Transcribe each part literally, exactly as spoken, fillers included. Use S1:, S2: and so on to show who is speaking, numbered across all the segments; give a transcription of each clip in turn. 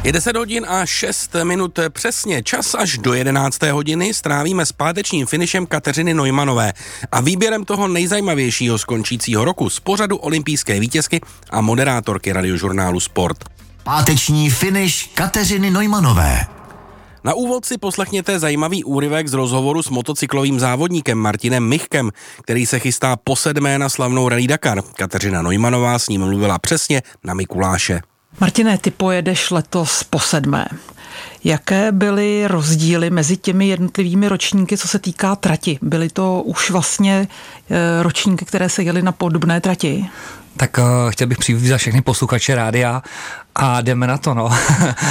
S1: Je deset hodin a šest minut přesně. Čas až do jedenácté hodiny strávíme s pátečním finišem Kateřiny Neumanové a výběrem toho nejzajímavějšího z končícího roku z pořadu olympijské vítězky a moderátorky radiožurnálu Sport.
S2: Páteční finiš Kateřiny Neumanové.
S1: Na úvod si poslechněte zajímavý úryvek z rozhovoru s motocyklovým závodníkem Martinem Michkem, který se chystá po sedmé na slavnou Rallye Dakar. Kateřina Neumanová s ním mluvila přesně na Mikuláše.
S3: Martine, ty pojedeš letos po sedmé. Jaké byly rozdíly mezi těmi jednotlivými ročníky, co se týká trati? Byly to už vlastně ročníky, které se jely na podobné trati?
S4: Tak uh, chtěl bych přivítat všechny posluchače rádia a jdeme na to, no. uh,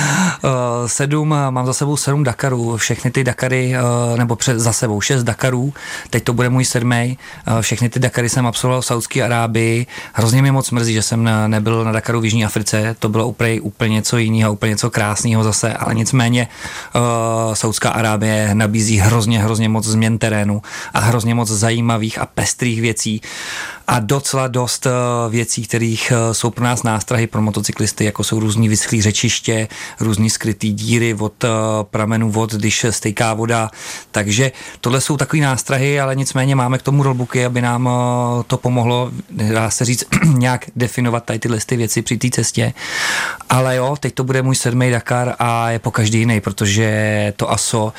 S4: sedm, mám za sebou sedm Dakarů, všechny ty Dakary, uh, nebo před, za sebou šest Dakarů, teď to bude můj sedmý, uh, všechny ty Dakary jsem absolvoval v Saúdské Arábii, hrozně mě moc mrzí, že jsem nebyl na Dakaru v Jižní Africe, to bylo úplně, úplně něco jiného, úplně něco krásného zase, ale nicméně uh, Saúdská Arábie nabízí hrozně, hrozně moc změn terénu a hrozně moc zajímavých a pestrých věcí a docela dost uh, věcí, kterých uh, jsou pro nás nástrahy pro motocyklisty, jako jsou různý vyschlý řečiště, různý skrytý díry od uh, pramenů vod, když stejká voda. Takže tohle jsou takový nástrahy, ale nicméně máme k tomu rollbooky, aby nám uh, to pomohlo, dá se říct, nějak definovat tady tyhle ty věci při té cestě. Ale jo, teď to bude můj sedmý Dakar a je po každý jiný, protože to A S O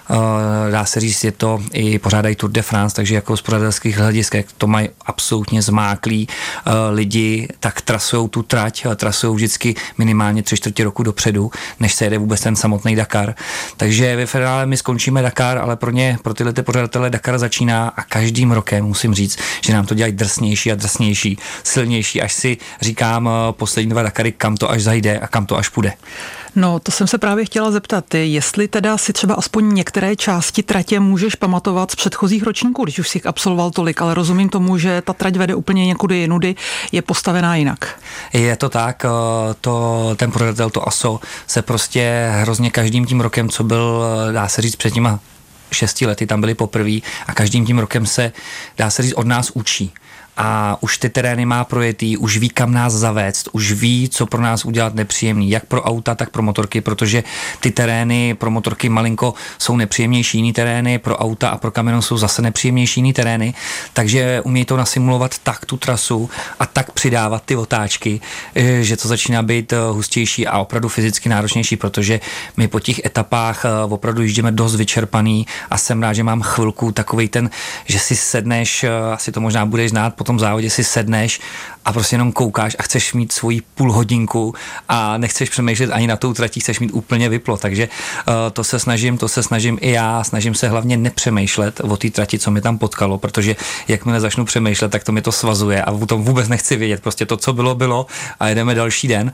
S4: Uh, dá se říct, je to i pořádají Tour de France, takže jako z pořadatelských hlediskách to mají absolutně zmáklí uh, lidi, tak trasujou tu trať, trasujou vždycky minimálně tři čtvrtě roku dopředu, než se jede vůbec ten samotný Dakar. Takže ve finále my skončíme Dakar, ale pro ně, pro tyhle ty pořadatele Dakar začíná a každým rokem musím říct, že nám to dělají drsnější a drsnější, silnější, až si říkám uh, poslední dva Dakary, kam to až zajde a kam to až půjde.
S3: No, to jsem se právě chtěla zeptat, jestli teda si třeba aspoň některé části tratě můžeš pamatovat z předchozích ročníků, když už jsi jich absolvoval tolik, ale rozumím tomu, že ta trať vede úplně někudy jinudy, je postavená jinak.
S4: Je to tak, to, ten pořadatel, to A S O se prostě hrozně každým tím rokem, co byl, dá se říct, před těma šesti lety, tam byli poprví a každým tím rokem se, dá se říct, od nás učí. A už ty terény má projetý, už ví, kam nás zavést, už ví, co pro nás udělat nepříjemný, jak pro auta, tak pro motorky, protože ty terény pro motorky malinko jsou nepříjemnější, jiný terény pro auta a pro kamion jsou zase nepříjemnější jiný terény, takže umí to nasimulovat tak tu trasu a tak přidávat ty otáčky, že to začíná být hustější a opravdu fyzicky náročnější, protože my po těch etapách opravdu jíždíme dost vyčerpaný a jsem rád, že mám chvilku takovej ten, že si sedneš, asi to možná budeš znát, po tom závodě si sedneš a prostě jenom koukáš a chceš mít svoji půl hodinku a nechceš přemýšlet ani na tou tratí, chceš mít úplně vyplo, takže uh, to se snažím, to se snažím i já, snažím se hlavně nepřemýšlet o té trati, co mi tam potkalo, protože jakmile začnu přemýšlet, tak to mi to svazuje a o tom vůbec nechci vědět, prostě to, co bylo, bylo a jedeme další den,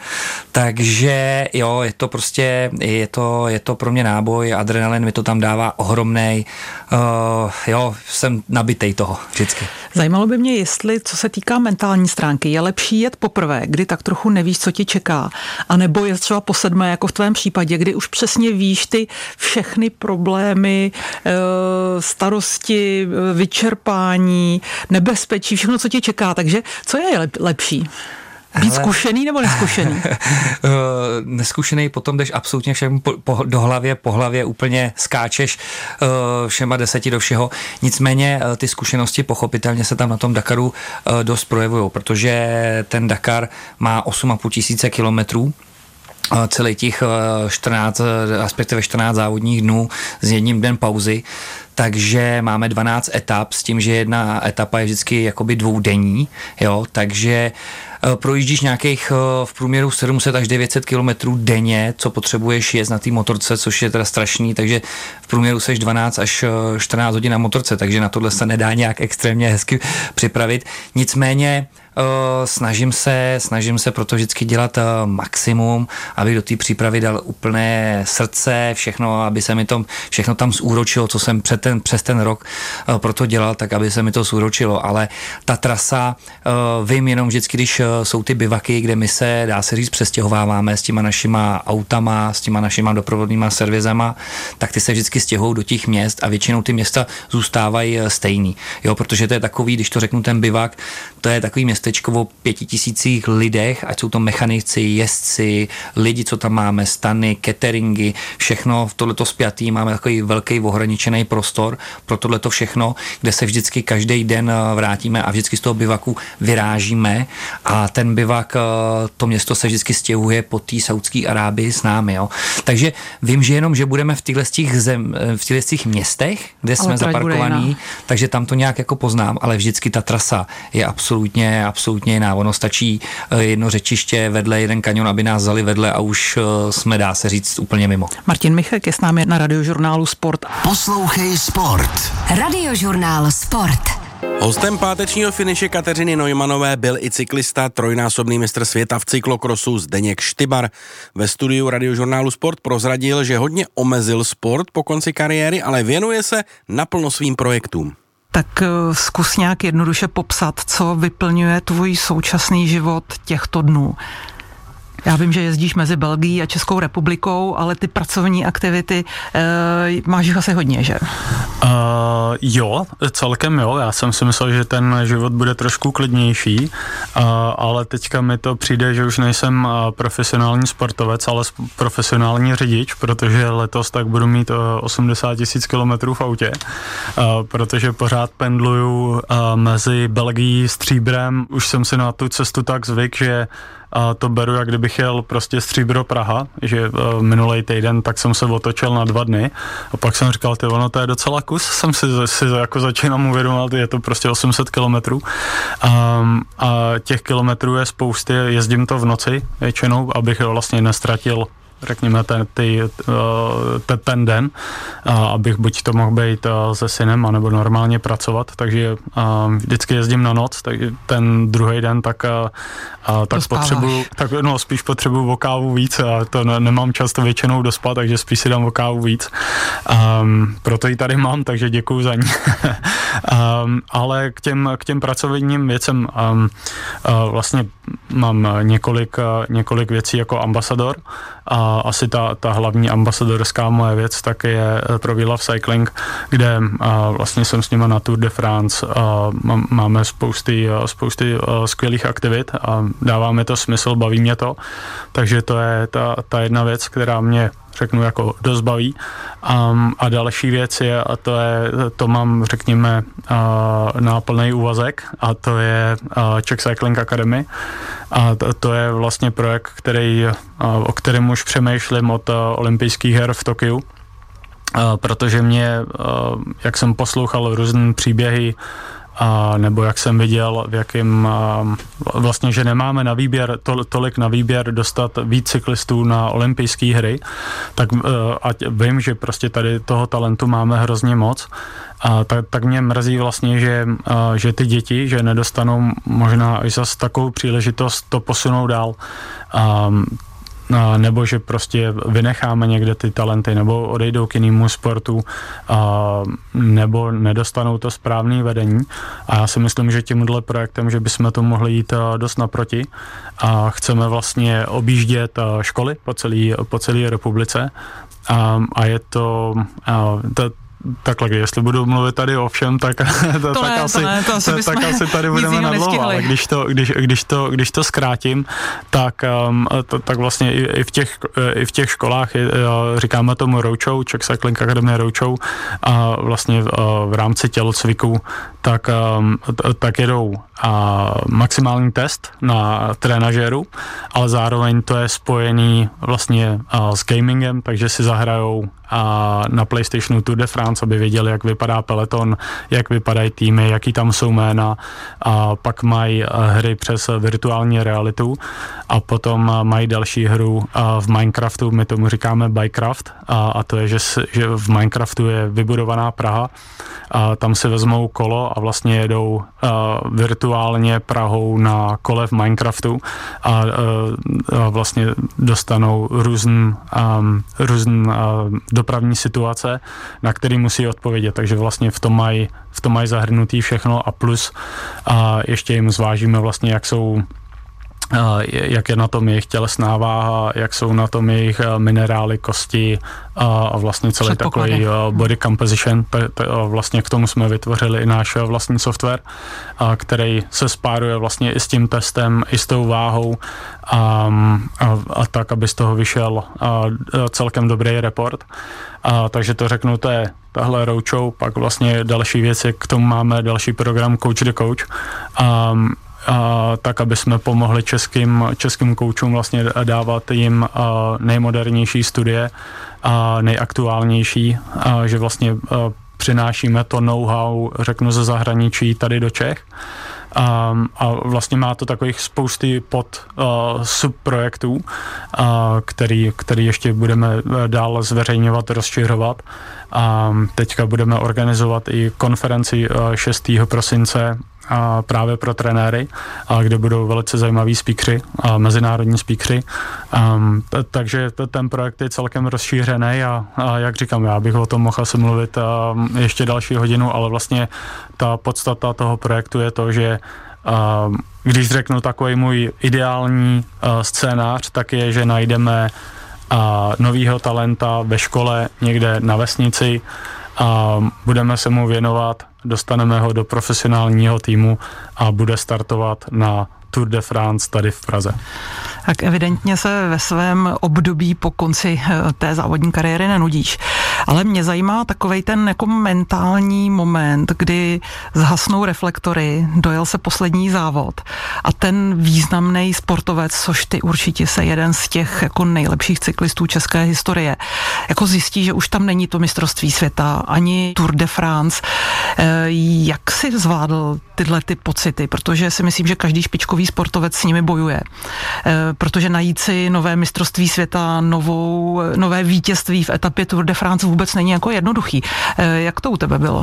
S4: takže jo, je to prostě, je to, je to pro mě náboj, adrenalin mi to tam dává ohromnej, uh, jo, jsem nabitej toho vždycky.
S3: Zajímalo by mě, jestli, co se týká mentální stránky, je lepší jet poprvé, kdy tak trochu nevíš, co ti čeká, anebo je třeba po sedmé, jako v tvém případě, kdy už přesně víš ty všechny problémy, starosti, vyčerpání, nebezpečí, všechno, co ti čeká, takže co je lepší? Být zkušený nebo neskušený?
S4: Neskušený, potom jdeš absolutně všem po, po, do hlavě, po hlavě úplně skáčeš uh, všema deseti do všeho. Nicméně uh, ty zkušenosti pochopitelně se tam na tom Dakaru uh, dost projevují, protože ten Dakar má osm a půl tisíce kilometrů. Celý těch čtrnáct, respektive čtrnáct závodních dnů s jedním dnem pauzy, takže máme dvanáct etap s tím, že jedna etapa je vždycky jakoby dvoudenní, jo, takže projíždíš nějakých v průměru sedm set až devět set kilometrů denně, co potřebuješ jet na té motorce, což je teda strašný, takže v průměru seš dvanáct až čtrnáct hodin na motorce, takže na tohle se nedá nějak extrémně hezky připravit. Nicméně Uh, snažím se, snažím se proto vždycky dělat uh, maximum, abych do té přípravy dal úplné srdce, všechno, aby se mi to všechno tam zúročilo, co jsem před ten, přes ten rok uh, proto dělal, tak aby se mi to zúročilo, ale ta trasa, uh, vím jenom vždycky, když uh, jsou ty bivaky, kde my se, dá se říct, přestěhováváme s těma našima autama, s těma našima doprovodnýma servisama, tak ty se vždycky stěhují do těch měst a většinou ty města zůstávají uh, stejný, jo, protože to je takový, když to řeknu ten bivak, to je takový město městečko o pěti tisících lidech, ať jsou to mechanici, jezdci, lidi, co tam máme, stany, cateringy, všechno v tohleto spjatý, máme takový velký ohraničený prostor pro tohleto všechno, kde se vždycky každý den vrátíme a vždycky z toho bivaku vyrážíme a ten bivak, to město se vždycky stěhuje po té Saudské Arábii s námi, jo. Takže vím, že jenom, že budeme v těchto zem, v těchto městech, kde jsme zaparkovaní, takže tam to nějak jako poznám, ale vždycky ta trasa je absolutně, absolutně jiná. Ono stačí jedno řečiště vedle, jeden kanion, aby nás vzali vedle a už jsme, dá se říct, úplně mimo.
S3: Martin Michek je s námi na Radiožurnálu Sport.
S2: Poslouchej Sport.
S5: Radiožurnál Sport.
S1: Hostem pátečního finiše Kateřiny Neumanové byl i cyklista, trojnásobný mistr světa v cyklokrosu Zdeněk Štybar. Ve studiu Radiožurnálu Sport prozradil, že hodně omezil sport po konci kariéry, ale věnuje se naplno svým projektům.
S3: Tak zkus nějak jednoduše popsat, co vyplňuje tvůj současný život těchto dnů. Já vím, že jezdíš mezi Belgií a Českou republikou, ale ty pracovní aktivity e, máš jich asi hodně, že?
S6: Uh, jo, celkem jo. Já jsem si myslel, že ten život bude trošku klidnější, uh, ale teďka mi to přijde, že už nejsem uh, profesionální sportovec, ale profesionální řidič, protože letos tak budu mít uh, osmdesát tisíc kilometrů v autě, uh, protože pořád pendluju uh, mezi Belgií, Stříbrem. Už jsem si na tu cestu tak zvyk, že a to beru, jak kdybych jel prostě Stříbro Praha, že uh, minulej týden tak jsem se otočil na dva dny a pak jsem říkal, ty ono to je docela kus, jsem si, si jako začínám uvědomovat, je to prostě osm set kilometrů um, a těch kilometrů je spousty, jezdím to v noci většinou, abych vlastně nestratil řekněme ten, ty, ten, ten den, abych buď to mohl být se synem, anebo normálně pracovat, takže vždycky jezdím na noc, takže ten druhý den tak, tak potřebuju, tak no spíš potřebuju o kávu víc a to ne, nemám často většinou dospat, takže spíš si dám o kávu víc. Um, proto ji tady mám, takže děkuju za ní. um, ale k těm, k těm pracovním věcem um, uh, vlastně mám několik, uh, několik věcí jako ambasador. A asi ta, ta hlavní ambasadorská moje věc tak je pro We Love Cycling, kde a, vlastně jsem s nimi na Tour de France a máme spousty, spousty skvělých aktivit a dává mi to smysl, baví mě to, takže to je ta, ta jedna věc, která mě řeknu jako dost baví. Um, a další věc je, a to je, to mám řekněme uh, na plný úvazek a to je uh, Czech Cycling Academy a to, to je vlastně projekt, který, uh, o kterém už přemýšlím od uh, olympijských her v Tokiu, uh, protože mě, uh, jak jsem poslouchal různé příběhy a nebo jak jsem viděl, v jakém vlastně, že nemáme na výběr to, tolik na výběr dostat víc cyklistů na olympijské hry, tak ať vím, že prostě tady toho talentu máme hrozně moc, a tak, tak mě mrzí vlastně, že, že ty děti, že nedostanou možná i zas takovou příležitost to posunout dál. A, A nebo že prostě vynecháme někde ty talenty, nebo odejdou k jinému sportu, a nebo nedostanou to správné vedení. A já si myslím, že tímhle projektem, že bychom to mohli jít dost naproti a chceme vlastně objíždět školy po celé po celé republice a, a je to, a, to takhle, jestli budu mluvit tady o všem, tak, to,
S3: to
S6: tak,
S3: ne,
S6: asi,
S3: to ne, to asi
S6: to, tak asi tady budeme na dlouho, ale když to, když, když, to, když to zkrátím, tak, um, to, tak vlastně i, i, v těch, i v těch školách je, říkáme tomu roadshow, Czech Cycling Academy roadshow a vlastně v, v rámci tělocviku tak, um, tak jedou a maximální test na trenažéru, ale zároveň to je spojený vlastně a, s gamingem, takže si zahrajou a na PlayStationu Tour de France, aby věděli, jak vypadá peloton, jak vypadají týmy, jaký tam jsou jména a pak mají hry přes virtuální realitu a potom mají další hru v Minecraftu, my tomu říkáme Bikecraft a, a to je, že, že v Minecraftu je vybudovaná Praha a tam si vezmou kolo a vlastně jedou a, virtuálně Prahou na kole v Minecraftu a, a, a vlastně dostanou různý um, různ, uh, dopravní situace, na který musí odpovědět, takže vlastně v tom mají v tom mají zahrnutý všechno a plus a ještě jim zvážíme vlastně, jak jsou jak je na tom jejich tělesná váha, jak jsou na tom jejich minerály, kosti a vlastně celý takový body composition. Vlastně k tomu jsme vytvořili i náš vlastní software, který se spáruje vlastně i s tím testem, i s tou váhou a, a, a tak, aby z toho vyšel celkem dobrý report. A, takže to řeknu, to je tahle roadshow, pak vlastně další věci, k tomu máme další program Coach the Coach. A, A, tak, aby jsme pomohli českým, českým koučům vlastně dávat jim a, nejmodernější studie a nejaktuálnější, a, že vlastně a, přinášíme to know-how, řeknu, ze zahraničí tady do Čech. A, a vlastně má to takových spousty pod uh, subprojektů, uh, který, který ještě budeme dál zveřejňovat, rozšiřovat. A teďka budeme organizovat i konferenci uh, šestého prosince a právě pro trenéry, a kde budou velice zajímaví speakeři, a mezinárodní speakeři. Um, t- takže t- ten projekt je celkem rozšířený a, a jak říkám, já bych o tom mohl asi mluvit um, ještě další hodinu, ale vlastně ta podstata toho projektu je to, že um, když řeknu takový můj ideální uh, scénář, tak je, že najdeme uh, novýho talenta ve škole někde na vesnici a budeme se mu věnovat, dostaneme ho do profesionálního týmu a bude startovat na Tour de France tady v Praze.
S3: Tak evidentně se ve svém období po konci té závodní kariéry nenudíš. Ale mě zajímá takovej ten jako mentální moment, kdy zhasnou reflektory, dojel se poslední závod a ten významný sportovec, což ty určitě se jeden z těch jako nejlepších cyklistů české historie, jako zjistí, že už tam není to mistrovství světa, ani Tour de France. Jak si zvládl tyhle ty pocity? Protože si myslím, že každý špičkový sportovec s nimi bojuje. Protože najít si nové mistrovství světa, novou, nové vítězství v etapě Tour de France vůbec není jako jednoduchý. Jak to u tebe bylo?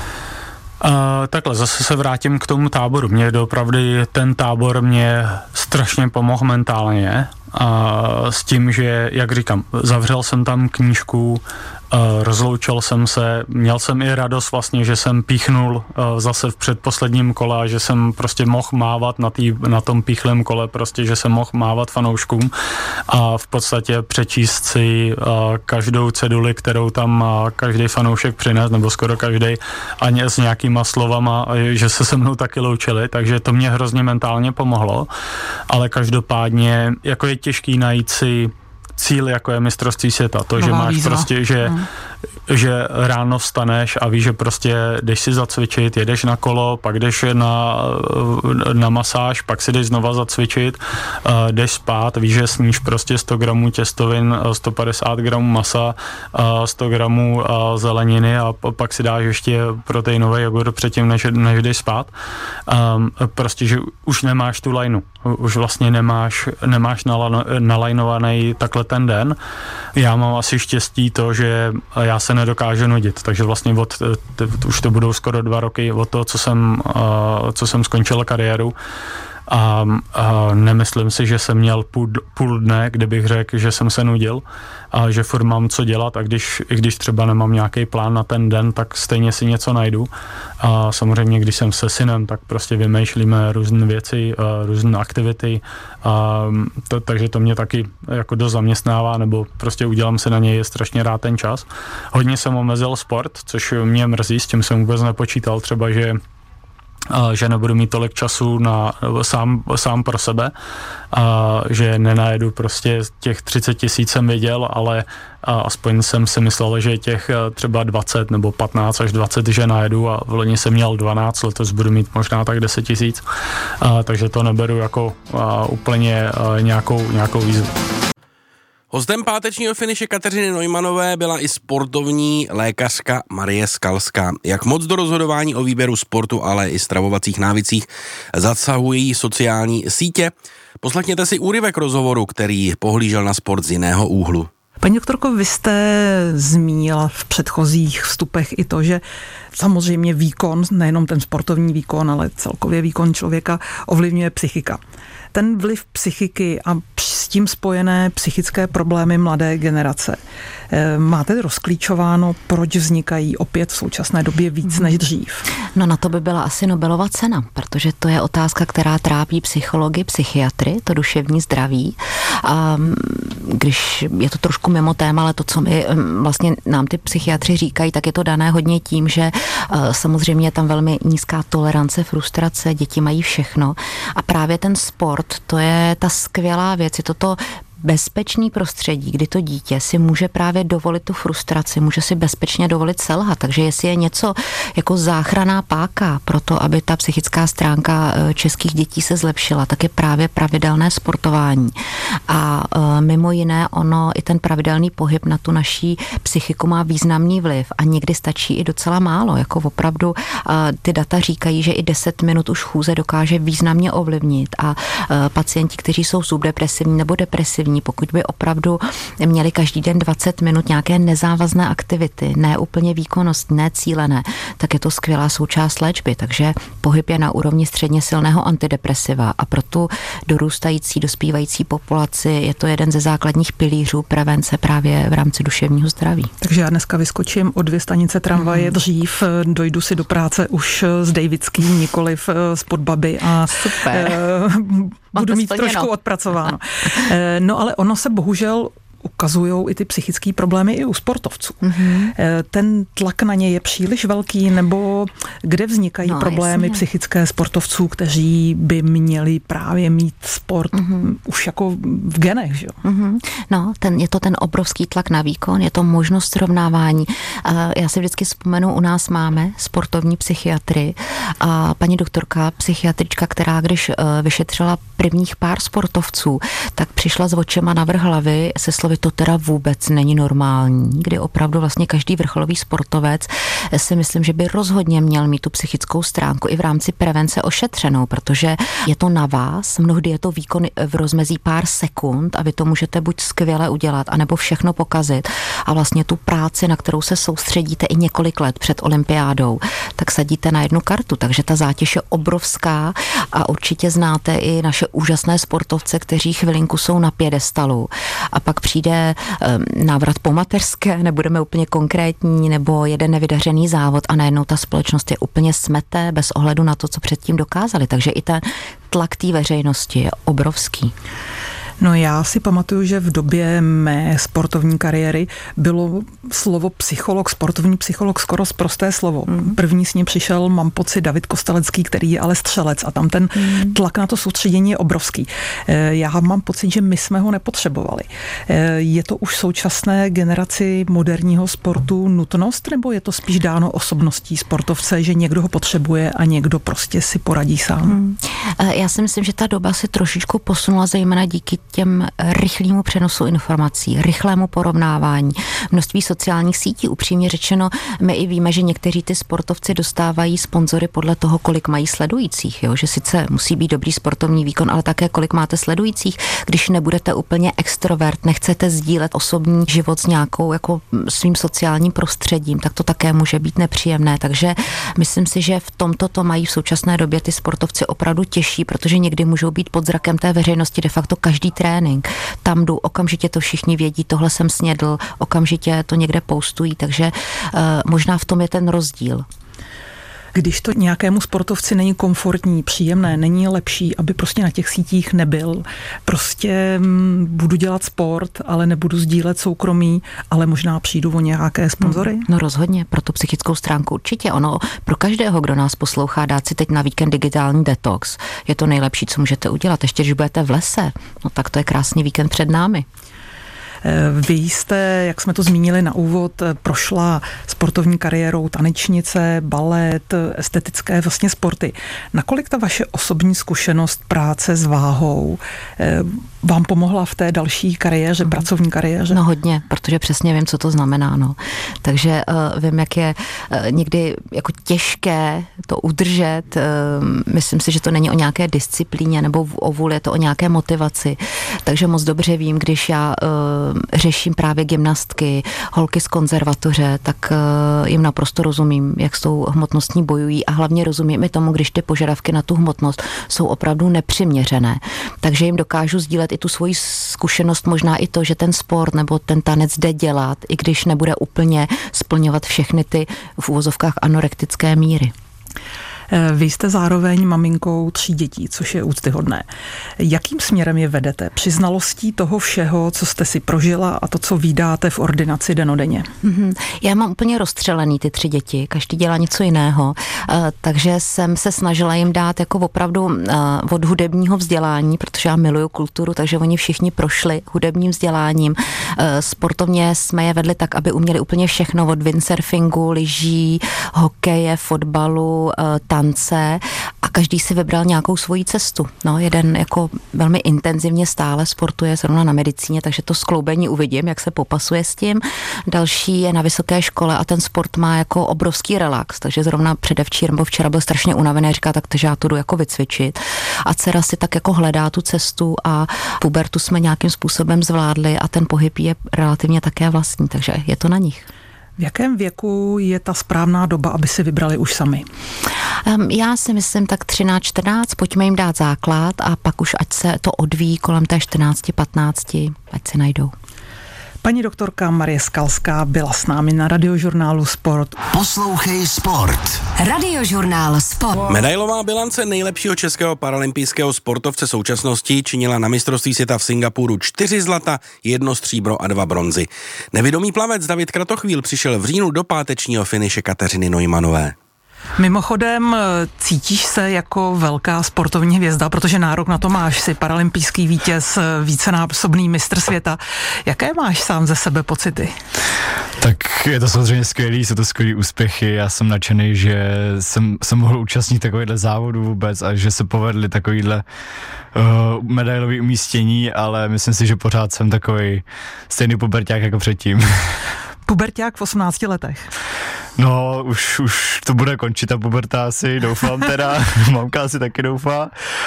S6: Uh, takhle, zase se vrátím k tomu táboru. Mě doopravdy ten tábor mě strašně pomohl mentálně a s tím, že, jak říkám, zavřel jsem tam knížku, uh, rozloučil jsem se, měl jsem i radost vlastně, že jsem píchnul uh, zase v předposledním kole a že jsem prostě mohl mávat na, tý, na tom píchlém kole, prostě, že jsem mohl mávat fanouškům a v podstatě přečíst si uh, každou ceduli, kterou tam uh, každý fanoušek přines, nebo skoro každý, a s nějakýma slovama, že se se mnou taky loučili, takže to mě hrozně mentálně pomohlo, ale každopádně jako je těžký najít si cíl, jako je mistrovství světa. To, Nová že máš výzva. prostě, že, hmm. že ráno vstaneš a víš, že prostě jdeš si zacvičit, jedeš na kolo, pak jdeš na, na masáž, pak si jdeš znova zacvičit, jdeš spát, víš, že sníš prostě sto gramů těstovin, sto padesát gramů masa, sto gramů zeleniny a pak si dáš ještě proteinový jogurt předtím, než, než jdeš spát. Prostě, že už nemáš tu lajnu. Už vlastně nemáš, nemáš nalajnovaný takhle ten den. Já mám asi štěstí to, že já se nedokážu nudit, takže vlastně od, už to budou skoro dva roky od toho, co jsem, co jsem skončil kariéru. A, a nemyslím si, že jsem měl půl, půl dne, kde bych řekl, že jsem se nudil a že furt mám co dělat a když, i když třeba nemám nějaký plán na ten den, tak stejně si něco najdu. A samozřejmě, když jsem se synem, tak prostě vymýšlíme různé věci, různé aktivity, a to, takže to mě taky jako dost zaměstnává, nebo prostě udělám se na něj strašně rád ten čas. Hodně jsem omezil sport, což mě mrzí, s tím jsem vůbec nepočítal, třeba, že že nebudu mít tolik času na, sám, sám pro sebe, a že nenajedu prostě těch třicet tisíc jsem viděl, ale aspoň jsem si myslel, že těch třeba dvacet nebo patnáct až dvacet, že najedu a v loni jsem měl dvanáct, letos budu mít možná tak deset tisíc, takže to neberu jako a, úplně a, nějakou, nějakou výzvu.
S1: Hostem pátečního finiše Kateřiny Neumanové byla i sportovní lékařka Marie Skalská. Jak moc do rozhodování o výběru sportu, ale i stravovacích návicích zasahují sociální sítě? Poslechněte si úryvek rozhovoru, který pohlížel na sport z jiného úhlu.
S3: Paní doktorko, vy jste zmínila v předchozích vstupech i to, že samozřejmě výkon, nejenom ten sportovní výkon, ale celkově výkon člověka ovlivňuje psychika. Ten vliv psychiky a s tím spojené psychické problémy mladé generace. Máte rozklíčováno, proč vznikají opět v současné době víc než dřív?
S7: No na to by byla asi Nobelova cena, protože to je otázka, která trápí psychology, psychiatry, to duševní zdraví. A když je to trošku mimo téma, ale to, co my vlastně nám ty psychiatři říkají, tak je to dané hodně tím, že samozřejmě je tam velmi nízká tolerance, frustrace, děti mají všechno. A právě ten sport, to je ta skvělá věc, je to to bezpečný prostředí, kdy to dítě si může právě dovolit tu frustraci, může si bezpečně dovolit selhat. Takže jestli je něco jako záchranná páka pro to, aby ta psychická stránka českých dětí se zlepšila, tak je právě pravidelné sportování. A mimo jiné ono, i ten pravidelný pohyb na tu naší psychiku má významný vliv a někdy stačí i docela málo. Jako opravdu ty data říkají, že i deset minut už chůze dokáže významně ovlivnit a pacienti, kteří jsou subdepresivní nebo depresivní, pokud by opravdu měli každý den dvacet minut nějaké nezávazné aktivity, ne úplně výkonnostní, ne cílené, tak je to skvělá součást léčby. Takže pohyb je na úrovni středně silného antidepresiva a pro tu dorůstající, dospívající populaci je to jeden ze základních pilířů prevence právě v rámci duševního zdraví.
S3: Takže já dneska vyskočím o dvě stanice tramvaje mm. dřív, dojdu si do práce už z Davidský, nikoliv z Podbaby a
S7: super.
S3: Uh, budu mít
S7: splněno.
S3: trošku odpracováno. No ale ono se bohužel ukazují i ty psychické problémy i u sportovců. Mm-hmm. Ten tlak na ně je příliš velký, nebo kde vznikají no, problémy jasně. psychické sportovců, kteří by měli právě mít sport mm-hmm. už jako v genech, že jo?
S7: Mm-hmm. No, ten, je to ten obrovský tlak na výkon, je to možnost srovnávání. Já si vždycky vzpomenu, u nás máme sportovní psychiatry a paní doktorka, psychiatrička, která když vyšetřila prvních pár sportovců, tak přišla s očima navrch hlavy se slovy, to teda vůbec není normální, kdy opravdu vlastně každý vrcholový sportovec si myslím, že by rozhodně měl mít tu psychickou stránku i v rámci prevence ošetřenou, protože je to na vás, mnohdy je to výkon v rozmezí pár sekund a vy to můžete buď skvěle udělat, anebo všechno pokazit a vlastně tu práci, na kterou se soustředíte i několik let před olympiádou, tak sadíte na jednu kartu, takže ta zátěž je obrovská a určitě znáte i naše úžasné sportovce, kteří chvilinku jsou na piedestalu a pak přijde návrat po mateřské, nebudeme úplně konkrétní, nebo jeden nevydařený závod a najednou ta společnost je úplně smete bez ohledu na to, co předtím dokázali. Takže i ten tlak té veřejnosti je obrovský.
S3: No já si pamatuju, že v době mé sportovní kariéry bylo slovo psycholog, sportovní psycholog skoro sprosté slovo. Mm. První s ním přišel, mám pocit, David Kostelecký, který je ale střelec a tam ten mm. tlak na to soustředění je obrovský. Já mám pocit, že my jsme ho nepotřebovali. Je to už v současné generaci moderního sportu nutnost, nebo je to spíš dáno osobností sportovce, že někdo ho potřebuje a někdo prostě si poradí sám? Mm.
S7: Já si myslím, že ta doba se trošičku posunula, zejména díky těm rychlému přenosu informací, rychlému porovnávání, množství sociálních sítí. Upřímně řečeno, my i víme, že někteří ty sportovci dostávají sponzory podle toho, kolik mají sledujících, jo? Že sice musí být dobrý sportovní výkon, ale také kolik máte sledujících. Když nebudete úplně extrovert, nechcete sdílet osobní život s nějakou jako svým sociálním prostředím, tak to také může být nepříjemné. Takže myslím si, že v tomto to mají v současné době ty sportovci opravdu těžší, protože někdy můžou být pod zrakem té veřejnosti de facto každý trénink. Tam jdu, okamžitě to všichni vědí, tohle jsem snědl, okamžitě to někde postují, takže uh, možná v tom je ten rozdíl.
S3: Když to nějakému sportovci není komfortní, příjemné, není lepší, aby prostě na těch sítích nebyl. Prostě m, budu dělat sport, ale nebudu sdílet soukromí, ale možná přijdu o nějaké sponzory?
S7: No rozhodně, pro tu psychickou stránku určitě. Ono pro každého, kdo nás poslouchá, dát si teď na víkend digitální detox. Je to nejlepší, co můžete udělat. Ještě když budete v lese, no tak to je krásný víkend před námi.
S3: Vy jste, jak jsme to zmínili na úvod, prošla sportovní kariérou tanečnice, balet, estetické vlastně sporty. Nakolik ta vaše osobní zkušenost práce s váhou vám pomohla v té další kariéře, mm. pracovní kariéře?
S7: No hodně, protože přesně vím, co to znamená. No. Takže uh, vím, jak je uh, někdy jako těžké to udržet. Uh, myslím si, že to není o nějaké disciplíně nebo o vůli, je to o nějaké motivaci. Takže moc dobře vím, když já uh, řeším právě gymnastky, holky z konzervatoře, tak uh, jim naprosto rozumím, jak s tou hmotností bojují a hlavně rozumím i tomu, když ty požadavky na tu hmotnost jsou opravdu nepřiměřené. Takže jim dokážu sdílet i tu svoji zkušenost, možná i to, že ten sport nebo ten tanec jde dělat, i když nebude úplně splňovat všechny ty v uvozovkách anorektické míry.
S3: Vy jste zároveň maminkou tří dětí, což je úctyhodné. Jakým směrem je vedete? Při znalostí toho všeho, co jste si prožila a to, co vídáte v ordinaci dennodenně?
S7: Mm-hmm. Já mám úplně rozstřelený ty tři děti, každý dělá něco jiného, takže jsem se snažila jim dát jako opravdu od hudebního vzdělání, protože já miluju kulturu, takže oni všichni prošli hudebním vzděláním. Sportovně jsme je vedli tak, aby uměli úplně všechno od windsurfingu, lyží, hokeje, fotbalu, tance a každý si vybral nějakou svoji cestu. No, jeden jako velmi intenzivně stále sportuje zrovna na medicíně, takže to skloubení uvidím, jak se popasuje s tím. Další je na vysoké škole a ten sport má jako obrovský relax, takže zrovna předevčírem nebo včera byl strašně unavený, říká, tak takže já to jdu jako vycvičit. A dcera si tak jako hledá tu cestu a pubertu jsme nějakým způsobem zvládli a ten pohyb je relativně také vlastní, takže je to na nich.
S3: V jakém věku je ta správná doba, aby si vybrali už sami?
S7: Um, já si myslím tak třináct čtrnáct, pojďme jim dát základ a pak už ať se to odvíjí kolem té čtrnáct patnáct, ať se najdou.
S3: Paní doktorka Marie Skalská byla s námi na Radiožurnálu Sport.
S2: Poslouchej Sport.
S5: Radiožurnál Sport.
S1: Medailová bilance nejlepšího českého paralympijského sportovce současnosti činila na mistrovství světa v Singapuru čtyři zlata, jedno stříbro a dva bronzy. Nevědomý plavec David Kratochvíl přišel v říjnu do pátečního finiše Kateřiny Neumanové.
S3: Mimochodem, cítíš se jako velká sportovní hvězda, protože nárok na to máš, si paralympijský vítěz, vícenásobný mistr světa. Jaké máš sám ze sebe pocity?
S8: Tak je to samozřejmě skvělý, jsou to skvělý úspěchy, já jsem nadšený, že jsem, jsem mohl účastnit takovýhle závodu vůbec a že se povedly takovýhle uh, medailový umístění, ale myslím si, že pořád jsem takový stejný puberťák jako předtím.
S3: Puberťák v osmnácti letech?
S8: No, už, už to bude končit ta puberta asi, doufám teda, mamka asi taky doufá,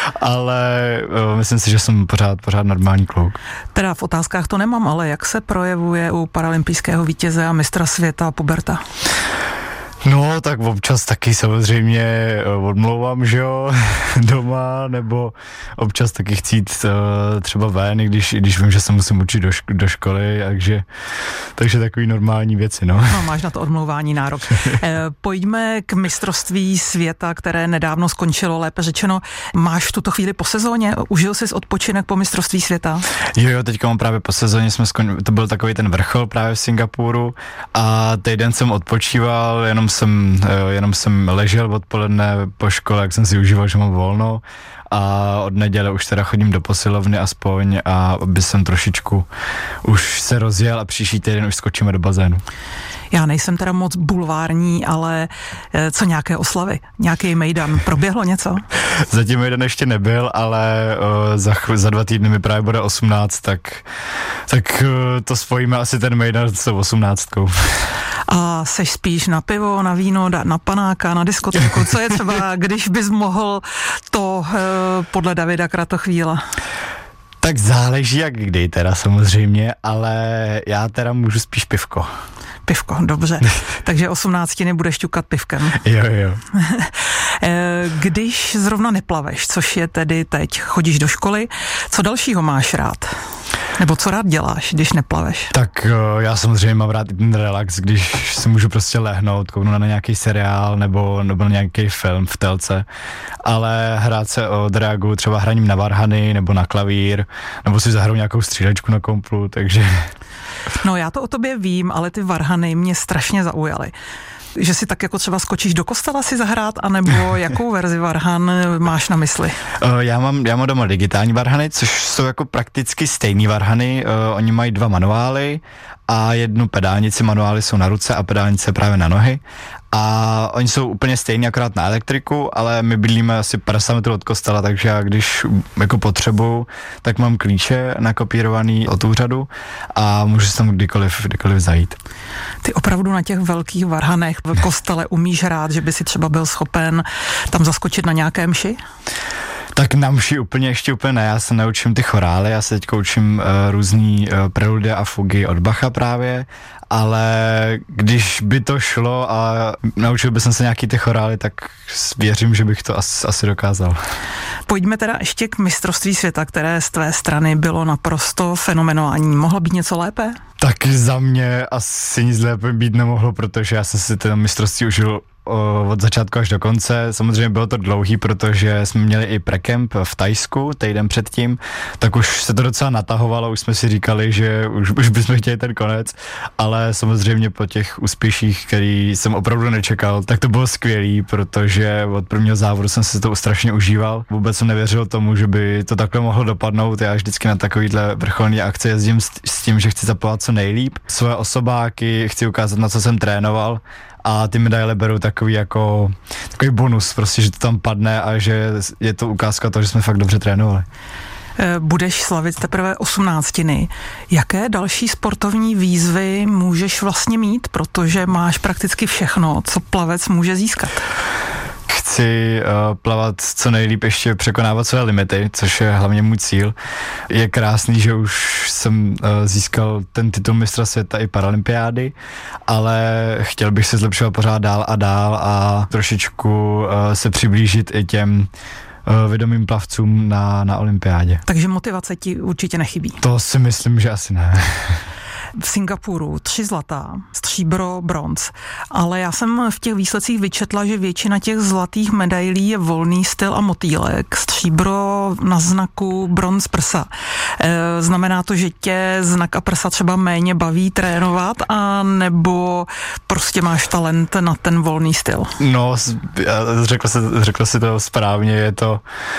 S8: ale uh, myslím si, že jsem pořád, pořád normální kluk.
S3: Teda v otázkách to nemám, ale jak se projevuje u paralympijského vítěze a mistra světa puberta?
S8: No, tak občas taky samozřejmě odmlouvám, že jo, doma, nebo občas taky chci jít uh, třeba ven, i když, i když vím, že se musím učit do, šk- do školy, takže, takže takový normální věci, no.
S3: No, máš na to odmlouvání nárok. E, pojďme k mistrovství světa, které nedávno skončilo, lépe řečeno. Máš v tuto chvíli po sezóně? Užil jsi odpočinek po mistrovství světa?
S8: Jo, jo, teďka mám právě po sezóně, jsme skon... to byl takový ten vrchol právě v Singapuru a týden jsem odpočíval, jenom jsem, jenom jsem ležel odpoledne po škole, jak jsem si užíval, že mám volno a od neděle už teda chodím do posilovny aspoň a aby jsem trošičku už se rozjel a příští týden už skočíme do bazénu.
S3: Já nejsem teda moc bulvární, ale co nějaké oslavy? Nějaký mejdan? Proběhlo něco?
S8: Zatím mejdan ještě nebyl, ale uh, za, za dva týdny mi právě bude osmnáct, tak, tak uh, to spojíme asi ten mejdan s osmnáctkou.
S3: A seš spíš na pivo, na víno, na panáka, na diskotéku? Co je třeba, když bys mohl to uh, podle Davida Kratochvíla?
S8: Tak záleží jak kdy teda samozřejmě, ale já teda můžu spíš pivko.
S3: Pivko, dobře. Takže osmnáctiny budeš ťukat pivkem.
S8: Jo, jo.
S3: Když zrovna neplaveš, což je tedy teď, chodíš do školy, co dalšího máš rád? Nebo co rád děláš, když neplaveš?
S8: Tak já samozřejmě mám rád i ten relax, když si můžu prostě lehnout, kouknout na nějaký seriál nebo, nebo na nějaký film v telce, ale hrát se o drágu třeba hraním na varhany nebo na klavír, nebo si zahraju nějakou střílečku na komplu, takže...
S3: No já to o tobě vím, ale ty varhany mě strašně zaujaly. Že si tak jako třeba skočíš do kostela si zahrát, anebo jakou verzi varhan máš na mysli?
S8: Uh, já mám, já mám doma digitální varhany, což jsou jako prakticky stejný varhany. Uh, oni mají dva manuály a jednu pedálnici. Manuály jsou na ruce a pedálnice právě na nohy. A oni jsou úplně stejný, akorát na elektriku, ale my bydlíme asi padesát metrů od kostela, takže já když jako potřebuju, tak mám klíče nakopírovaný od úřadu a můžu si tam kdykoliv, kdykoliv zajít.
S3: Ty opravdu na těch velkých varhanech v kostele umíš hrát, že by si třeba byl schopen tam zaskočit na nějaké mši?
S8: Tak na mši úplně ještě úplně ne, já se naučím ty chorály, já se teď učím uh, různý uh, preludy a fugy od Bacha právě, ale když by to šlo a naučil bych se nějaký ty chorály, tak věřím, že bych to asi, asi dokázal.
S3: Pojďme teda ještě k mistrovství světa, které z tvé strany bylo naprosto fenomenální. Mohlo být něco lépe?
S8: Tak za mě asi nic lépe být nemohlo, protože já jsem si ten mistrovství užil o, od začátku až do konce. Samozřejmě bylo to dlouhý, protože jsme měli i prekemp v Thajsku týden předtím, tak už se to docela natahovalo, už jsme si říkali, že už, už bychom chtěli ten konec, ale samozřejmě po těch úspěších, který jsem opravdu nečekal, tak to bylo skvělý, protože od prvního závodu jsem si to strašně užíval. Vůbec jsem nevěřil tomu, že by to takhle mohlo dopadnout. Já vždycky na takovýhle vrcholné akce jezdím s, s tím, že chci zapovat co nejlíp. Svoje osobáky chci ukázat, na co jsem trénoval, a ty medaile beru takový jako takový bonus, prostě, že to tam padne a že je to ukázka toho, že jsme fakt dobře trénovali.
S3: Budeš slavit teprve osmnáctiny. Jaké další sportovní výzvy můžeš vlastně mít, protože máš prakticky všechno, co plavec může získat?
S8: Chci uh, plavat co nejlíp, ještě překonávat své limity, což je hlavně můj cíl. Je krásný, že už jsem uh, získal ten titul mistra světa i paralympiády, ale chtěl bych se zlepšovat pořád dál a dál a trošičku uh, se přiblížit i těm uh, vědomým plavcům na, na olympiádě.
S3: Takže motivace ti určitě nechybí.
S8: To si myslím, že asi ne.
S3: V Singapuru tři zlatá, stříbro, bronz. Ale já jsem v těch výsledcích vyčetla, že většina těch zlatých medailí je volný styl a motýlek. Stříbro na znaku, bronz prsa. E, znamená to, že tě znak a prsa třeba méně baví trénovat, a nebo prostě máš talent na ten volný styl?
S8: No, řekl si, řekl si to správně, je to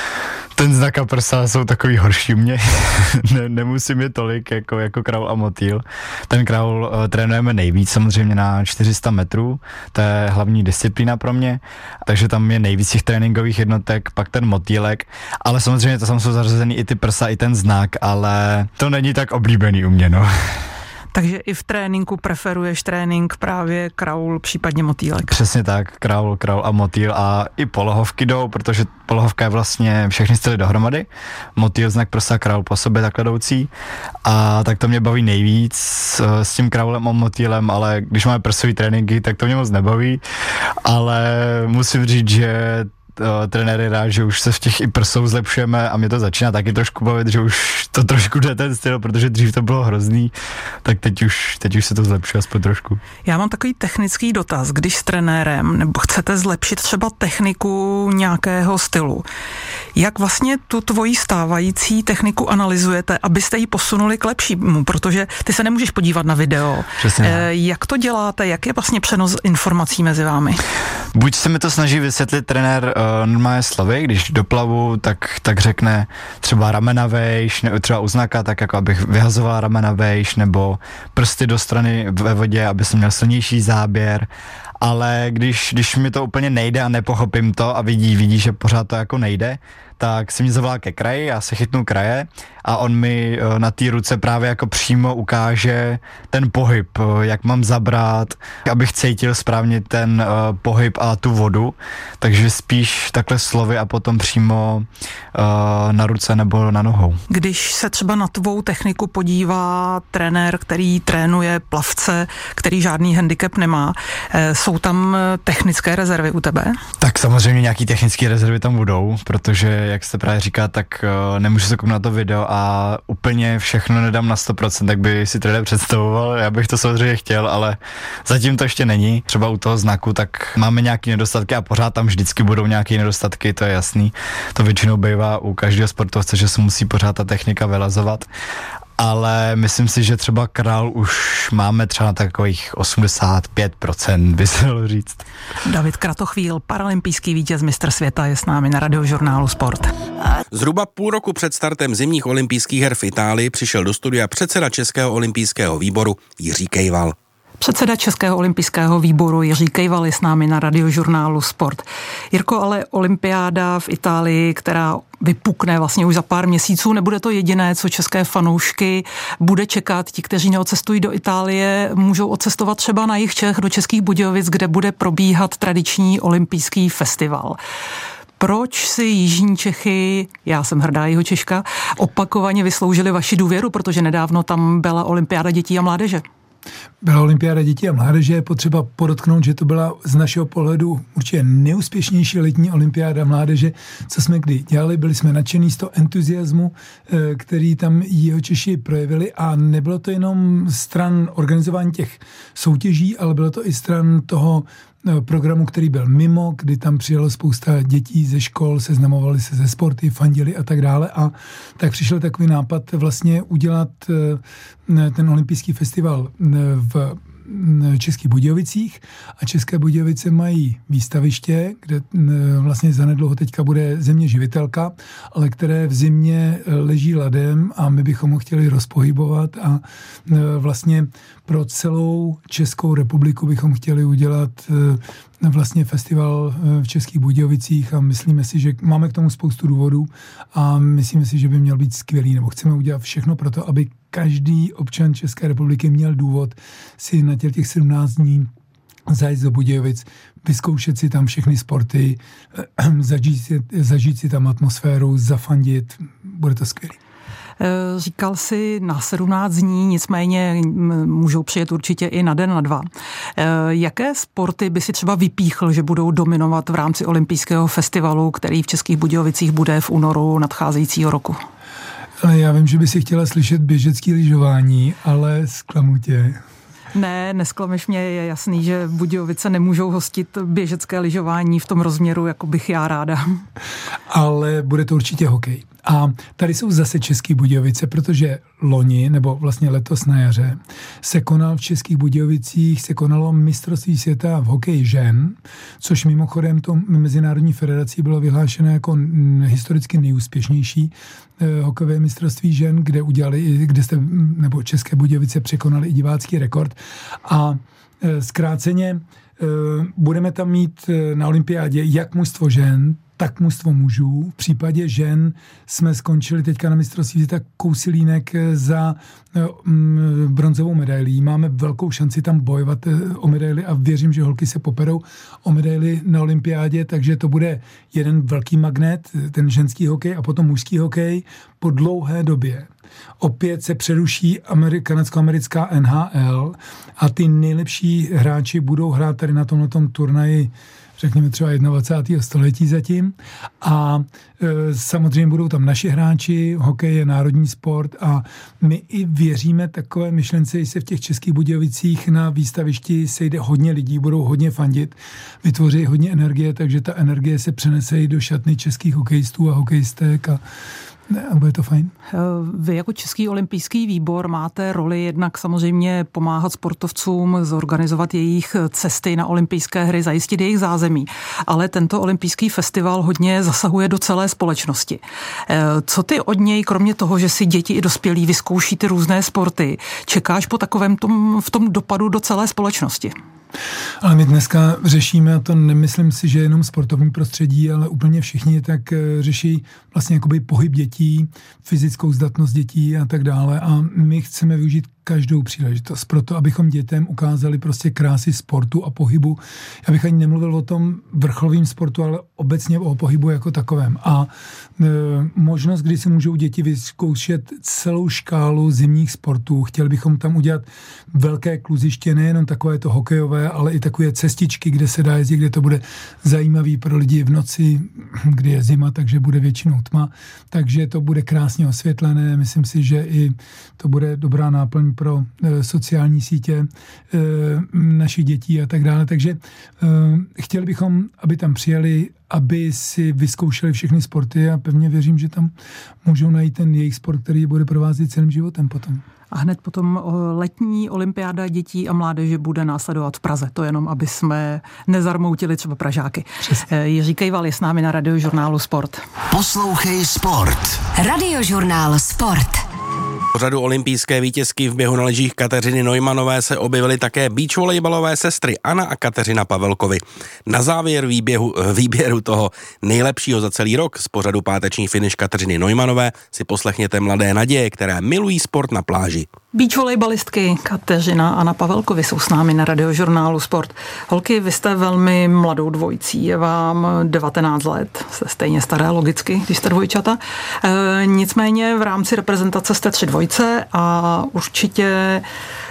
S8: ten znak a prsa jsou takový horší u mě. ne, nemusím je tolik jako, jako kraul a motýl. Ten kraul uh, trénujeme nejvíc samozřejmě na čtyři sta metrů, to je hlavní disciplína pro mě, takže tam je nejvíc těch tréninkových jednotek, pak ten motýlek, ale samozřejmě to tam jsou zařazený i ty prsa, i ten znak, ale to není tak oblíbený u mě, no.
S3: Takže i v tréninku preferuješ trénink právě kraul, případně motýlek.
S8: Přesně tak, kraul, kraul a motýl, a i polohovky jdou, protože polohovka je vlastně všechny styly dohromady. Motýl, znak prsa, kraul po sobě takhle jdoucí, a tak to mě baví nejvíc s tím kraulem a motýlem, ale když máme prsový tréninky, tak to mě moc nebaví, ale musím říct, že Uh, trenér je rád, že už se v těch i prsou zlepšujeme a mě to začíná taky trošku bavit, že už to trošku jde ten styl, protože dřív to bylo hrozný, tak teď už, teď už se to zlepšuje aspoň trošku.
S3: Já mám takový technický dotaz, když s trenérem nebo chcete zlepšit třeba techniku nějakého stylu, jak vlastně tu tvoji stávající techniku analyzujete, abyste ji posunuli k lepšímu, protože ty se nemůžeš podívat na video.
S8: Přesně.
S3: E, jak to děláte, jak je vlastně přenos informací mezi vámi?
S8: Buď se mi to snaží vysvětlit trenér uh, normálně slovy, když doplavu, tak, tak řekne třeba ramena vejš, nebo třeba u znaka, tak jako abych vyhazoval ramena vejš, nebo prsty do strany ve vodě, aby jsem měl silnější záběr, ale když, když mi to úplně nejde a nepochopím to a vidí, vidí, že pořád to jako nejde, tak se mě zavolá ke kraji, já se chytnu kraje a on mi na té ruce právě jako přímo ukáže ten pohyb, jak mám zabrat, abych cítil správně ten uh, pohyb a tu vodu, takže spíš takhle slovy a potom přímo uh, na ruce nebo na nohou.
S3: Když se třeba na tvou techniku podívá trenér, který trénuje plavce, který žádný handicap nemá, jsou tam technické rezervy u tebe?
S8: Tak samozřejmě nějaký technické rezervy tam budou, protože jak jste právě říká, tak uh, nemůžu se kouknout na to video a úplně všechno nedám na sto procent, tak by si trenér představoval, já bych to samozřejmě chtěl, ale zatím to ještě není. Třeba u toho znaku, tak máme nějaké nedostatky a pořád tam vždycky budou nějaké nedostatky, to je jasný. To většinou bývá u každého sportovce, že se musí pořád ta technika vylazovat. Ale myslím si, že třeba král už máme třeba na takových osmdesát pět procent, by se dalo říct.
S3: David Kratochvíl, paralympijský vítěz mistr světa, je s námi na Radiožurnálu Sport.
S1: Zhruba půl roku před startem zimních olympijských her v Itálii přišel do studia předseda Českého olympijského výboru Jiří Kejval.
S3: Předseda Českého olympijského výboru Jiří Kejval je s námi na Radiožurnálu Sport. Jirko, ale olympiáda v Itálii, která vypukne vlastně už za pár měsíců, nebude to jediné, co české fanoušky bude čekat. Ti, kteří neodcestují do Itálie, můžou odcestovat třeba na jih Čech do Českých Budějovic, kde bude probíhat tradiční olympijský festival. Proč si jižní Čechy, já jsem hrdá Jihočeška, opakovaně vysloužili vaši důvěru, protože nedávno tam byla olympiáda dětí a mládeže?
S9: Byla olympiáda dětí a mládeže, je potřeba podotknout, že to byla z našeho pohledu určitě nejúspěšnější letní olympiáda mládeže, co jsme kdy dělali. Byli jsme nadšený z toho entuziasmu, který tam Jihočeši projevili, a nebylo to jenom stran organizování těch soutěží, ale bylo to i stran toho programu, který byl mimo, kdy tam přijelo spousta dětí ze škol, seznamovali se ze sporty, fandili a tak dále. A tak přišel takový nápad vlastně udělat ten olympijský festival v Českých Budějovicích a České Budějovice mají výstaviště, kde vlastně zanedlouho teďka bude země živitelka, ale které v zimě leží ladem a my bychom ho chtěli rozpohybovat a vlastně pro celou Českou republiku bychom chtěli udělat vlastně festival v Českých Budějovicích a myslíme si, že máme k tomu spoustu důvodů a myslíme si, že by měl být skvělý, nebo chceme udělat všechno pro to, aby každý občan České republiky měl důvod si na těch sedmnáct dní zajít do Budějovic, vyzkoušet si tam všechny sporty, zažít si, zažít si tam atmosféru, zafandit, bude to skvělý.
S3: Říkal si na sedmnáct dní, nicméně můžou přijet určitě i na den, na dva. Jaké sporty by si třeba vypíchl, že budou dominovat v rámci olympijského festivalu, který v Českých Budějovicích bude v únoru nadcházejícího roku?
S9: Ale já vím, že by si chtěla slyšet běžecký lyžování, ale zklamu tě.
S3: Ne, nesklameš mě, je jasný, že Budějovice nemůžou hostit běžecké lyžování v tom rozměru, jako bych já ráda. Ale
S9: bude to určitě hokej. A tady jsou zase České Budějovice, protože loni, nebo vlastně letos na jaře, se konal v Českých Budějovicích, se konalo mistrovství světa v hokeji žen, což mimochodem to Mezinárodní federací bylo vyhlášeno jako historicky nejúspěšnější eh, hokejové mistrovství žen, kde udělali, kde jste, nebo České Budějovice překonali i divácký rekord. A eh, zkráceně eh, budeme tam mít eh, na olympiádě jak mužstvo žen, tak mužstvo mužů. V případě žen jsme skončili teďka na mistrovství světa kousilínek za mm, bronzovou medailí. Máme velkou šanci tam bojovat o medaily a věřím, že holky se poperou o medaily na olympiádě, takže to bude jeden velký magnet, ten ženský hokej a potom mužský hokej po dlouhé době. Opět se přeruší Ameri- kanadsko-americká N H L a ty nejlepší hráči budou hrát tady na tomhletom turnaji řekněme třeba dvacátého prvního století zatím. A e, samozřejmě budou tam naši hráči, hokej je národní sport a my i věříme takové myšlence, že se v těch Českých Budějovicích na výstavišti sejde hodně lidí, budou hodně fandit, vytvoří hodně energie, takže ta energie se přenese i do šatny českých hokejistů a hokejistek a Ne, bude to fajn.
S3: Vy jako Český olympijský výbor máte roli jednak samozřejmě pomáhat sportovcům, zorganizovat jejich cesty na olympijské hry, zajistit jejich zázemí. Ale tento olympijský festival hodně zasahuje do celé společnosti. Co ty od něj, kromě toho, že si děti i dospělí vyzkouší ty různé sporty, čekáš po takovém tom, v tom dopadu do celé společnosti?
S9: Ale my dneska řešíme, a to nemyslím si, že jenom sportovní prostředí, ale úplně všichni tak řeší vlastně jakoby pohyb dětí, fyzickou zdatnost dětí a tak dále. A my chceme využít každou příležitost pro to, abychom dětem ukázali prostě krásy sportu a pohybu. Já bych ani nemluvil o tom vrcholovém sportu, ale obecně o pohybu jako takovém. A e, možnost, kdy si můžou děti vyzkoušet celou škálu zimních sportů. Chtěli bychom tam udělat velké kluziště, nejenom takové to hokejové, ale i takové cestičky, kde se dá jezdit, kde to bude zajímavý pro lidi v noci, kdy je zima, takže bude většinou tma. Takže to bude krásně osvětlené. Myslím si, že i to bude dobrá náplň pro e, sociální sítě e, našich dětí a tak dále. Takže e, chtěli bychom, aby tam přijeli, aby si vyzkoušeli všechny sporty a pevně věřím, že tam můžou najít ten jejich sport, který bude provázet celým životem potom.
S3: A hned potom letní olympiáda dětí a mládeže bude následovat v Praze. To jenom, aby jsme nezarmoutili třeba Pražáky. Přesně. Jiří Kejval je s námi na Radiožurnálu Sport.
S2: Poslouchej Sport.
S5: Radiožurnál Sport.
S1: V řadu olympijské vítězky v běhu na lyžích Kateřiny Neumanové se objevily také beachvolejbalové sestry Anna a Kateřina Pavelkovi. Na závěr výběhu, výběru toho nejlepšího za celý rok z pořadu páteční finish Kateřiny Neumanové si poslechněte mladé naděje, které milují sport na pláži.
S3: Beachvolejbalistky Kateřina a Anna Pavelkovi jsou s námi na Radiožurnálu Sport. Holky, vy jste velmi mladou dvojicí, je vám devatenáct let, jste stejně staré logicky, když jste dvojčata. E, nicméně v rámci reprezentace jste tři dvojce a určitě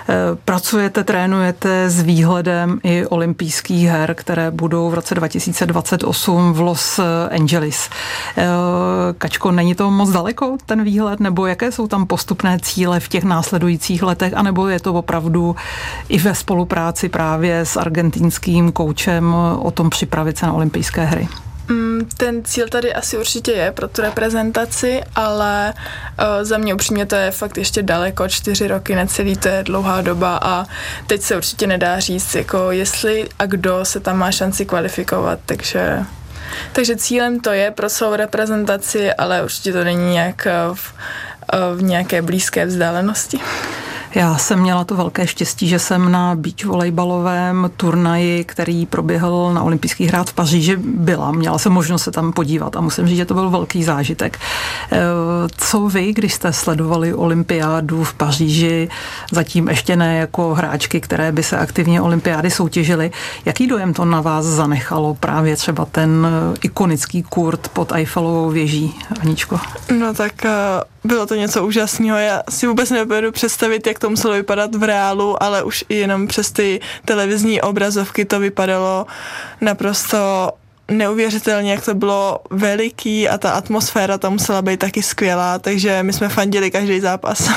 S3: Pracujete, trénujete s výhledem i olympijských her, které budou v roce dva tisíce dvacet osm v Los Angeles. Kačko, není to moc daleko, ten výhled, nebo jaké jsou tam postupné cíle v těch následujících letech, anebo je to opravdu i ve spolupráci právě s argentinským koučem o tom připravit se na olympijské hry?
S10: Ten cíl tady asi určitě je pro tu reprezentaci, ale uh, za mě upřímně to je fakt ještě daleko, čtyři roky necelý, to je dlouhá doba a teď se určitě nedá říct, jako jestli a kdo se tam má šanci kvalifikovat, takže, takže cílem to je pro celou reprezentaci, ale určitě to není nějak v, v nějaké blízké vzdálenosti.
S3: Já jsem měla to velké štěstí, že jsem na beach volejbalovém turnaji, který proběhl na olympijských hrách v Paříži, byla. Měla jsem možnost se tam podívat a musím říct, že to byl velký zážitek. Co vy, když jste sledovali olympiádu v Paříži, zatím ještě ne jako hráčky, které by se aktivně olympiády soutěžily, jaký dojem to na vás zanechalo právě třeba ten ikonický kurt pod Eiffelovou věží, Aničko?
S10: No tak bylo to něco úžasného. Já si vůbec nedovedu představit, jak to muselo vypadat v reálu, ale už i jenom přes ty televizní obrazovky to vypadalo naprosto neuvěřitelně, jak to bylo veliký a ta atmosféra tam musela být taky skvělá, takže my jsme fandili každý zápas.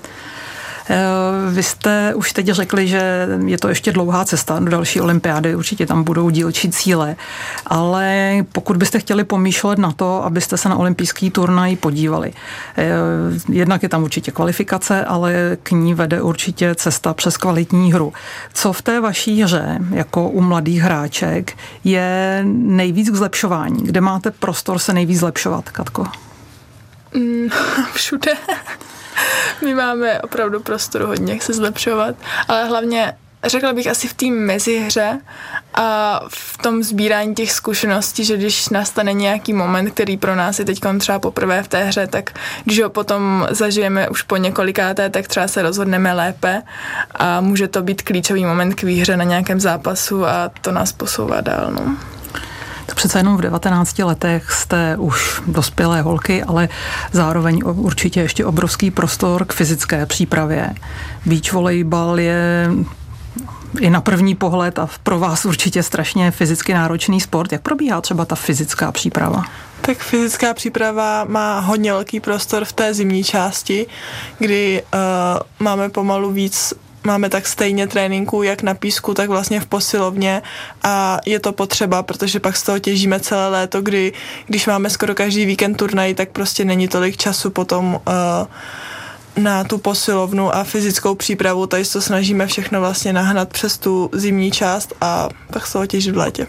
S3: Vy jste už teď řekli, že je to ještě dlouhá cesta do další olympiády, určitě tam budou dílčí cíle, ale pokud byste chtěli pomýšlet na to, abyste se na olympijský turnaj podívali, jednak je tam určitě kvalifikace, ale k ní vede určitě cesta přes kvalitní hru. Co v té vaší hře, jako u mladých hráček, je nejvíc k zlepšování? Kde máte prostor se nejvíc zlepšovat, Katko?
S10: Mm, všude. My máme opravdu prostoru hodně, jak se zlepšovat, ale hlavně řekla bych asi v té mezihře a v tom sbírání těch zkušeností, že když nastane nějaký moment, který pro nás je teď třeba poprvé v té hře, tak když ho potom zažijeme už po několikáté, tak třeba se rozhodneme lépe a může to být klíčový moment k výhře na nějakém zápasu a to nás posouvá dál. No.
S3: Tak přece jenom v devatenácti letech jste už dospělé holky, ale zároveň určitě ještě obrovský prostor k fyzické přípravě. Beach volejbal je i na první pohled a pro vás určitě strašně fyzicky náročný sport. Jak probíhá třeba ta fyzická příprava?
S10: Tak fyzická příprava má hodně velký prostor v té zimní části, kdy uh, máme pomalu víc Máme tak stejně tréninku jak na písku, tak vlastně v posilovně a je to potřeba, protože pak z toho těžíme celé léto, kdy když máme skoro každý víkend turnaj, tak prostě není tolik času potom uh, na tu posilovnu a fyzickou přípravu, tady se to snažíme všechno vlastně nahnat přes tu zimní část a pak z toho těžit v létě.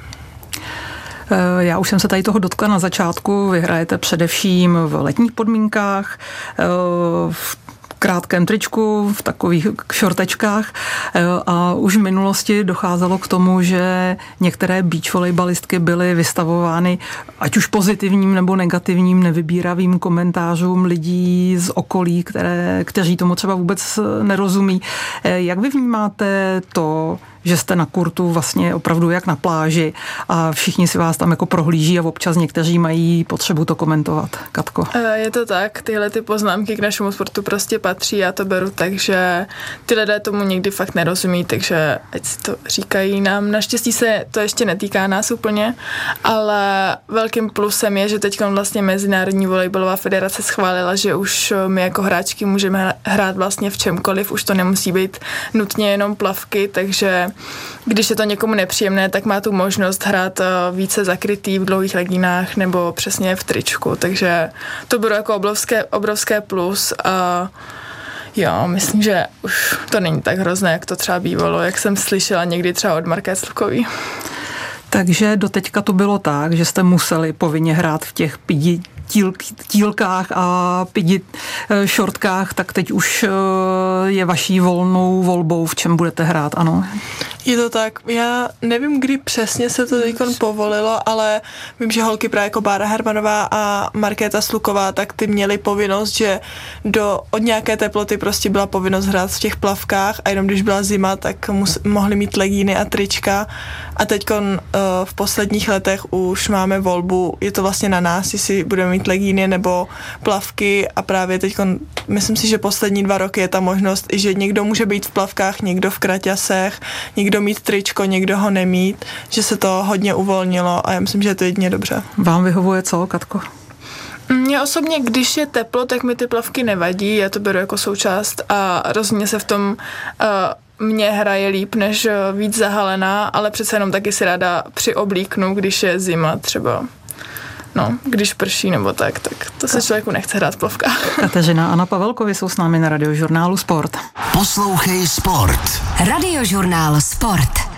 S3: Já už jsem se tady toho dotkla na začátku, vy hrajete především v letních podmínkách, v krátkém tričku, v takových šortečkách a už v minulosti docházelo k tomu, že některé beach volejbalistky byly vystavovány ať už pozitivním nebo negativním nevybíravým komentářům lidí z okolí, které, kteří tomu třeba vůbec nerozumí. Jak vy vnímáte to, že jste na kurtu vlastně opravdu jak na pláži a všichni si vás tam jako prohlíží a občas někteří mají potřebu to komentovat? Katko?
S10: Je to tak, tyhle ty poznámky k našemu sportu prostě patří, já to beru tak, že ty lidé tomu někdy fakt nerozumí, takže ať si to říkají nám. Naštěstí se to ještě netýká nás úplně, ale velkým plusem je, že teď vlastně Mezinárodní volejbalová federace schválila, že už my jako hráčky můžeme hrát vlastně v čemkoliv, už to nemusí být nutně jenom plavky, takže když je to někomu nepříjemné, tak má tu možnost hrát více zakrytý v dlouhých legínách nebo přesně v tričku, takže to bylo jako obrovské, obrovské plus a jo, myslím, že už to není tak hrozné, jak to třeba bývalo, jak jsem slyšela někdy třeba od Marka Slukový.
S3: Takže doteďka to bylo tak, že jste museli povinně hrát v těch pidi tíl, tílkách a pidi šortkách, tak teď už je vaší volnou volbou, v čem budete hrát, ano?
S10: Je to tak. Já nevím, kdy přesně se to teď povolilo, ale vím, že holky právě jako Bára Hermanová a Markéta Sluková, tak ty měly povinnost, že do, od nějaké teploty prostě byla povinnost hrát v těch plavkách a jenom když byla zima, tak mus, mohly mít legíny a trička. A teď uh, v posledních letech už máme volbu, je to vlastně na nás, jestli budeme mít legíny nebo plavky a právě teď myslím si, že poslední dva roky je ta možnost, že někdo může být v plavkách, někdo v kraťasech, někdo mít tričko, někdo ho nemít, že se to hodně uvolnilo a já myslím, že je to jedině dobře.
S3: Vám vyhovuje co, Katko?
S10: Mně osobně, když je teplo, tak mi ty plavky nevadí, já to beru jako součást a rozhodně se v tom uh, mě hraje líp, než víc zahalená, ale přece jenom taky si ráda přioblíknu, když je zima třeba. No, když prší nebo tak, tak to se člověku nechce hrát v plavkách.
S3: Kateřina a Anna Pavelkovi jsou s námi na Radiožurnálu Sport.
S2: Poslouchej Sport.
S5: Radiožurnál Sport.